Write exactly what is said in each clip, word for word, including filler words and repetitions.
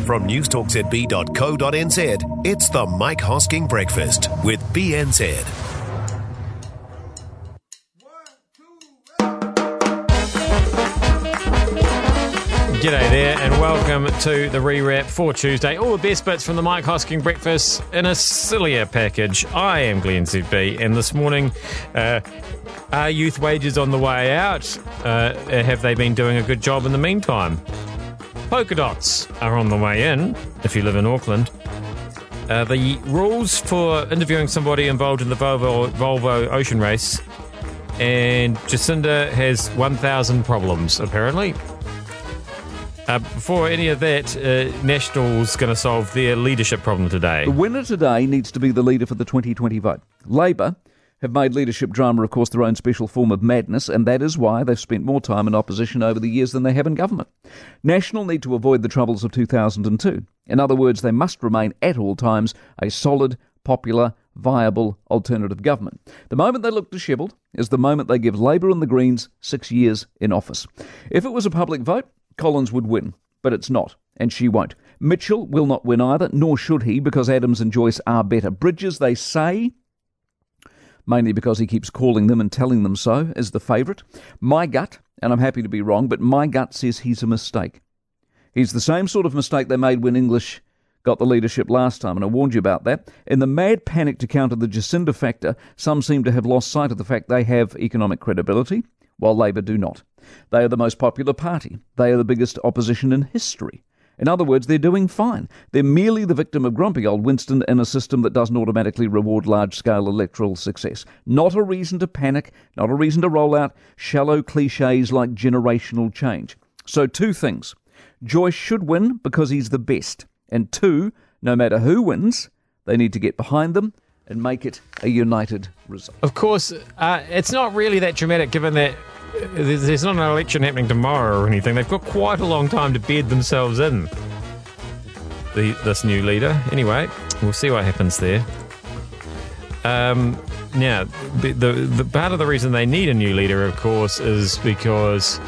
From newstalk z b dot co dot n z, it's the Mike Hosking Breakfast with B N Z. G'day there and welcome to the rewrap for Tuesday. All the best bits from the Mike Hosking Breakfast in a sillier package. I am Glenn Z B, and this morning, uh, are youth wages on the way out? Uh, have they been doing a good job in the meantime? Polka dots are on the way in, if you live in Auckland. Uh, the rules for interviewing somebody involved in the Volvo, Volvo Ocean Race, and Jacinda has one thousand problems, apparently. Uh, before any of that, uh, National's going to solve their leadership problem today. The winner today needs to be the leader for the twenty twenty vote. Labor have made leadership drama, of course, their own special form of madness, and that is why they've spent more time in opposition over the years than they have in government. National need to avoid the troubles of two thousand two. In other words, they must remain at all times a solid, popular, viable alternative government. The moment they look dishevelled is the moment they give Labor and the Greens six years in office. If it was a public vote, Collins would win, but it's not, and she won't. Mitchell will not win either, nor should he, because Adams and Joyce are better. Bridges, they say, mainly because he keeps calling them and telling them so, is the favourite. My gut, and I'm happy to be wrong, but my gut says he's a mistake. He's the same sort of mistake they made when English got the leadership last time, and I warned you about that. In the mad panic to counter the Jacinda factor, some seem to have lost sight of the fact they have economic credibility, while Labor do not. They are the most popular party. They are the biggest opposition in history. In other words, they're doing fine. They're merely the victim of grumpy old Winston in a system that doesn't automatically reward large-scale electoral success. Not a reason to panic, not a reason to roll out shallow cliches like generational change. So two things. Joyce should win because he's the best. And two, no matter who wins, they need to get behind them and make it a united result. Of course, uh, it's not really that dramatic given that there's, there's not an election happening tomorrow or anything. They've got quite a long time to bed themselves in, the, this new leader. Anyway, we'll see what happens there. Um, now, the, the, the part of the reason they need a new leader, of course, is because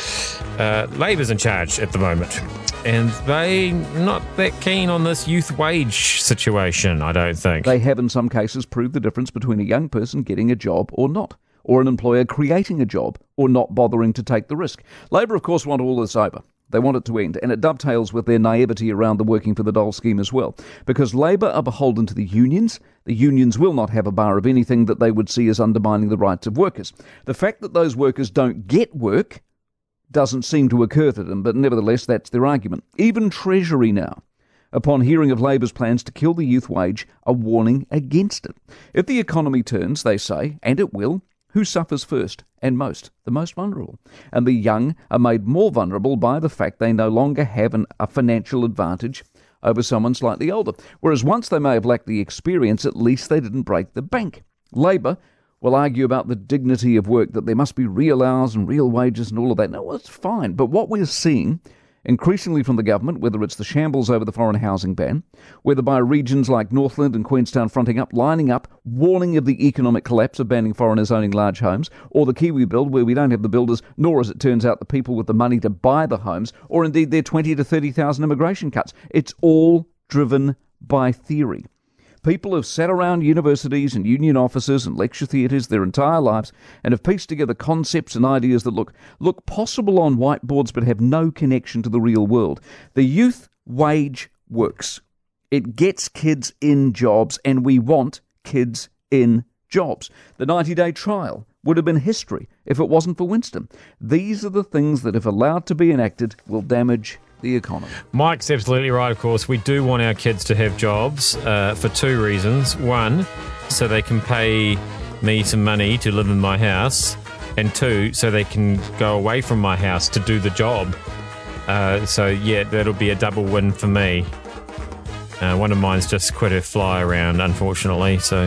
uh, Labor's in charge at the moment. And they're not that keen on this youth wage situation, I don't think. They have in some cases proved the difference between a young person getting a job or not, or an employer creating a job or not bothering to take the risk. Labor, of course, want all this over. They want it to end, and it dovetails with their naivety around the working for the dole scheme as well. Because Labor are beholden to the unions, the unions will not have a bar of anything that they would see as undermining the rights of workers. The fact that those workers don't get work doesn't seem to occur to them, but nevertheless that's their argument. Even Treasury now, upon hearing of Labor's plans to kill the youth wage, are warning against it. If the economy turns, they say, and it will, who suffers first and most? The most vulnerable. And the young are made more vulnerable by the fact they no longer have an, a financial advantage over someone slightly older. Whereas once they may have lacked the experience, at least they didn't break the bank. Labor will argue about the dignity of work, that there must be real hours and real wages and all of that. No, it's fine. But what we're seeing increasingly from the government, whether it's the shambles over the foreign housing ban, whether by regions like Northland and Queenstown fronting up, lining up, warning of the economic collapse of banning foreigners owning large homes, or the Kiwi build where we don't have the builders, nor as it turns out the people with the money to buy the homes, or indeed their twenty to thirty thousand immigration cuts. It's all driven by theory. People have sat around universities and union offices and lecture theatres their entire lives and have pieced together concepts and ideas that look look possible on whiteboards but have no connection to the real world. The youth wage works. It gets kids in jobs, and we want kids in jobs. The ninety-day trial would have been history if it wasn't for Winston. These are the things that, if allowed to be enacted, will damage the economy. Mike's absolutely right, of course. We do want our kids to have jobs uh, for two reasons. One, so they can pay me some money to live in my house. And two, so they can go away from my house to do the job. Uh, so, yeah, that'll be a double win for me. Uh, one of mine's just quit her fly around, unfortunately, so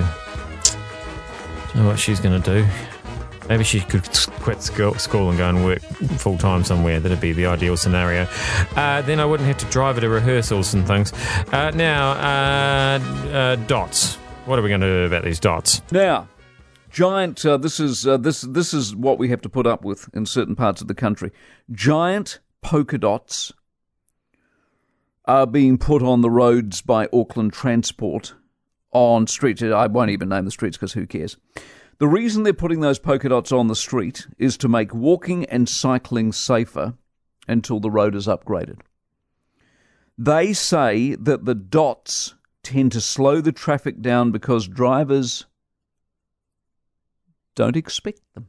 I don't know what she's going to do. Maybe she could quit school, school and go and work full-time somewhere. That'd be the ideal scenario. Uh, then I wouldn't have to drive her to rehearsals and things. Uh, now, uh, uh, dots. What are we going to do about these dots? Now, giant, uh, this is uh, this this is what we have to put up with in certain parts of the country. Giant polka dots are being put on the roads by Auckland Transport on streets. I won't even name the streets because who cares? The reason they're putting those polka dots on the street is to make walking and cycling safer until the road is upgraded. They say that the dots tend to slow the traffic down because drivers don't expect them.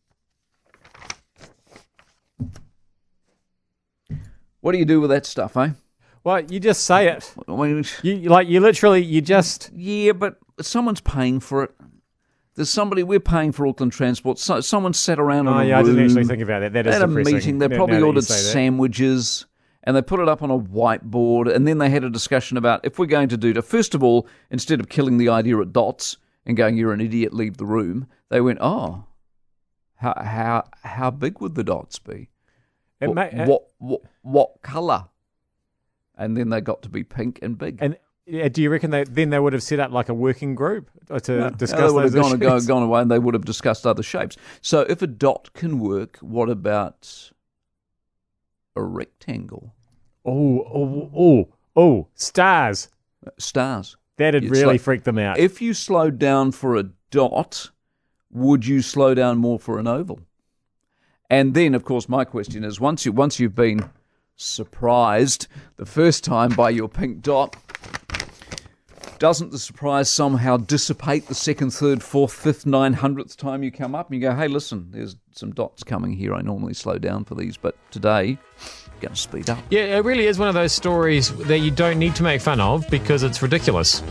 What do you do with that stuff, eh? Well, you just say it. I mean, You like you literally you just yeah, but someone's paying for it. There's somebody, we're paying for Auckland Transport. So, someone sat around in Oh a yeah, room. I didn't actually think about that. That They is had a depressing. meeting. They Now- probably now that you ordered say that. sandwiches, and they put it up on a whiteboard, and then they had a discussion about if we're going to do to, first of all, instead of killing the idea at dots and going, you're an idiot, leave the room, they went, oh, how how how big would the dots be? It What, may- uh, what, what, what colour? And then they got to be pink and big. And yeah, do you reckon they then they would have set up like a working group to No, discuss they would those have gone, issues? gone, gone away, and they would have discussed other shapes. So if a dot can work, what about a rectangle? Oh, oh, oh, oh, stars. Stars. That'd It's really like- freak them out. If you slowed down for a dot, would you slow down more for an oval? And then, of course, my question is: once you once you've been surprised the first time by your pink dot, doesn't the surprise somehow dissipate the second, third, fourth, fifth, nine hundredth time you come up and you go, "Hey, listen, there's some dots coming here. I normally slow down for these, but today, I'm going to speed up." Yeah, it really is one of those stories that you don't need to make fun of because it's ridiculous.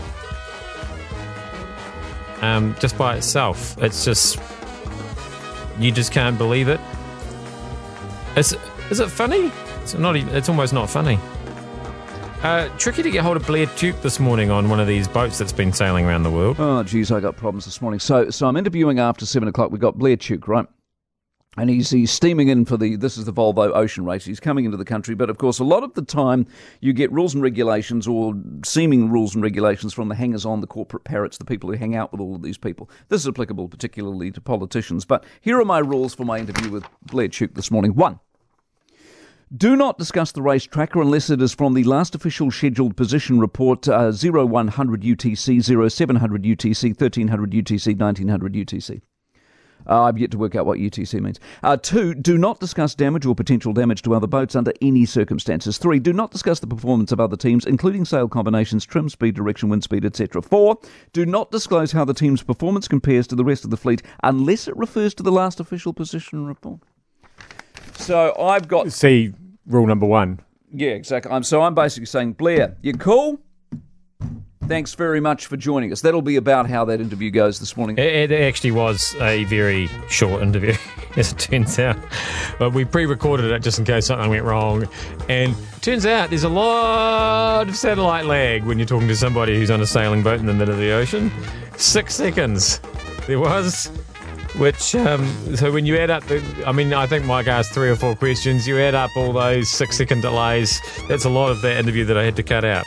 Um, just by itself, it's just you just can't believe it. Is is it funny? It's not. even- It's almost not funny. Uh, tricky to get hold of Blair Tuke this morning on one of these boats that's been sailing around the world. Oh, geez, I got problems this morning. So, so I'm interviewing after seven o'clock. We've got Blair Tuke, right? And he's he's steaming in for the, this is the Volvo Ocean Race. He's coming into the country. But, of course, a lot of the time you get rules and regulations or seeming rules and regulations from the hangers-on, the corporate parrots, the people who hang out with all of these people. This is applicable particularly to politicians. But here are my rules for my interview with Blair Tuke this morning. One, do not discuss the race tracker unless it is from the last official scheduled position report, uh, oh one hundred U T C, oh seven hundred U T C, thirteen hundred U T C, nineteen hundred U T C. Uh, I've yet to work out what U T C means. Uh, two, do not discuss damage or potential damage to other boats under any circumstances. Three, do not discuss the performance of other teams, including sail combinations, trim speed, direction, wind speed, et cetera. Four, do not disclose how the team's performance compares to the rest of the fleet unless it refers to the last official position report. So I've got... See rule number one. Yeah, exactly. I'm, so I'm basically saying, Blair, you cool? Thanks very much for joining us. That'll be about how that interview goes this morning. It, it actually was a very short interview, as it turns out. But we pre-recorded it just in case something went wrong. And it turns out there's a lot of satellite lag when you're talking to somebody who's on a sailing boat in the middle of the ocean. Six seconds there was. Which, um, so when you add up, the, I mean, I think Mike asked three or four questions. You add up all those six-second delays. That's a lot of that interview that I had to cut out.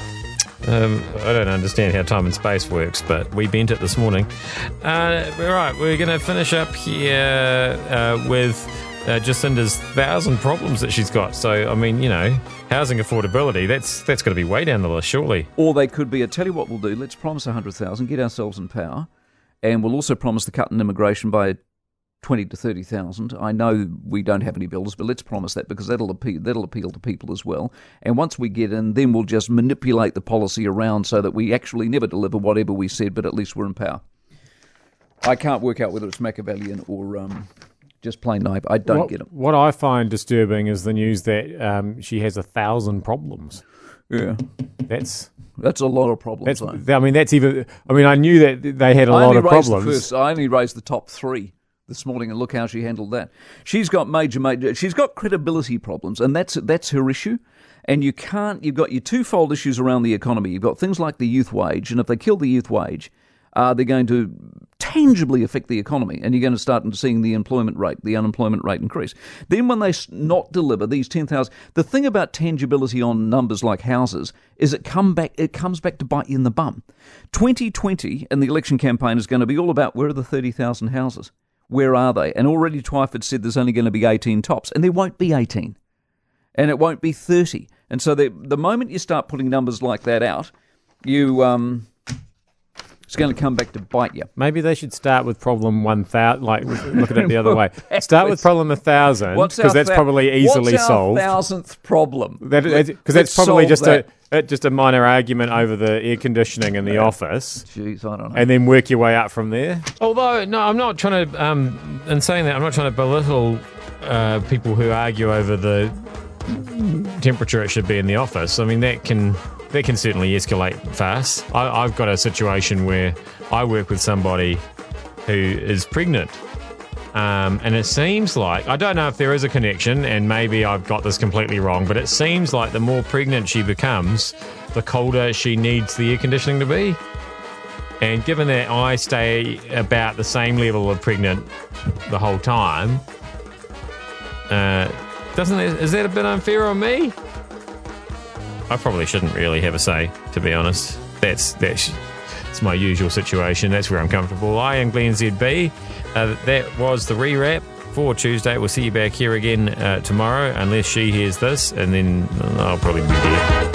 Um, I don't understand how time and space works, but we bent it this morning. Uh, all right, we're going to finish up here uh, with uh, Jacinda's thousand problems that she's got. So, I mean, you know, housing affordability, that's that's got to be way down the list, surely. Or they could be, I tell you what we'll do, let's promise one hundred thousand, get ourselves in power, and we'll also promise to cut in immigration by twenty to thirty thousand. I know we don't have any builders, but let's promise that because that'll appeal, that'll appeal to people as well. And once we get in, then we'll just manipulate the policy around so that we actually never deliver whatever we said, but at least we're in power. I can't work out whether it's Machiavellian or um, just plain naive. I don't what, get it. What I find disturbing is the news that um, she has a thousand problems. Yeah, That's that's a lot of problems. that's. though. I mean, that's even. I mean, I knew that they had a I lot only of raised the problems. first, I only raised the top three this morning, and look how she handled that. She's got major, major. She's got credibility problems, and that's that's her issue. And you can't. You've got your twofold issues around the economy. You've got things like the youth wage, and if they kill the youth wage, uh, they're going to tangibly affect the economy, and you're going to start seeing the employment rate, the unemployment rate increase. Then when they not deliver these ten thousand, the thing about tangibility on numbers like houses is it come back. It comes back to bite you in the bum. twenty twenty and the election campaign is going to be all about where are the thirty thousand houses. Where are they? And already Twyford said there's only going to be eighteen tops, and there won't be eighteen. And it won't be thirty. And so the the moment you start putting numbers like that out, you um, it's going to come back to bite you. Maybe they should start with problem one thousand, like look at it the other way. Start with problem one thousand, because that's th- probably easily what's our solved. thousandth problem? Because that, Let's that's probably solve just that. a, a just a minor argument over the air conditioning in the office. Jeez, I don't know. And then work your way up from there. Although, no, I'm not trying to, um, in saying that, I'm not trying to belittle uh, people who argue over the temperature it should be in the office. I mean, that can that can certainly escalate fast. I, I've got a situation where I work with somebody who is pregnant. Um, and it seems like, I don't know if there is a connection, and maybe I've got this completely wrong, but it seems like the more pregnant she becomes, the colder she needs the air conditioning to be. And given that I stay about the same level of pregnant the whole time, uh, doesn't that, is that a bit unfair on me? I probably shouldn't really have a say, to be honest. That's that's it's my usual situation. That's where I'm comfortable. I am Glenn Z B. Uh, that was the rewrap for Tuesday. We'll see you back here again uh, tomorrow, unless she hears this, and then I'll probably be there.